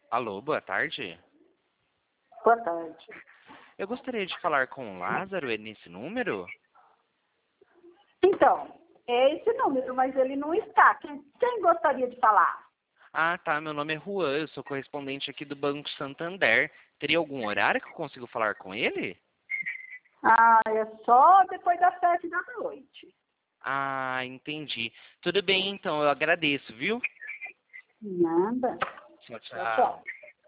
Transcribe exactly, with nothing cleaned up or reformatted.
Alô, boa tarde. Boa tarde. Eu gostaria de falar com o Lázaro, é nesse número? Então, é esse número, mas ele não está. Quem, quem gostaria de falar? Ah, tá, meu nome é Juan, eu sou correspondente aqui do Banco Santander. Teria algum horário que eu consigo falar com ele? Ah, é só depois das sete da noite. Ah, entendi. Tudo bem, então, eu agradeço, viu? Nada. Tchau, Tchau, tchau. tchau.